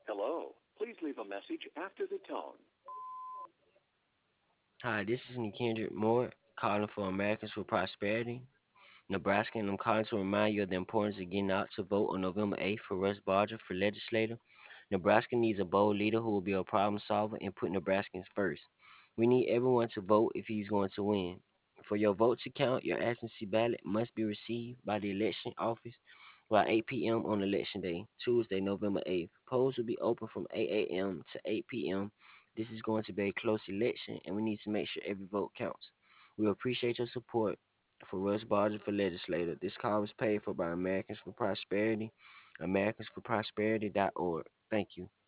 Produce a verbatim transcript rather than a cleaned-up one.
Hello. Please leave a message after the tone. Hi, this is Kendrick Moore calling for Americans for Prosperity, Nebraska, and I'm calling to remind you of the importance of getting out to vote on November eighth for Russ Barger for legislator. Nebraska needs a bold leader who will be a problem solver and put Nebraskans first. We need everyone to vote if he's going to win. For your vote to count, your absentee ballot must be received by the election office by eight p m on election day, Tuesday, November eighth. Polls will be open from eight a m to eight p m. This is going to be a close election, and we need to make sure every vote counts. We appreciate your support for Russ Barger for legislator. This call was paid for by Americans for Prosperity, americans for prosperity dot org. Thank you.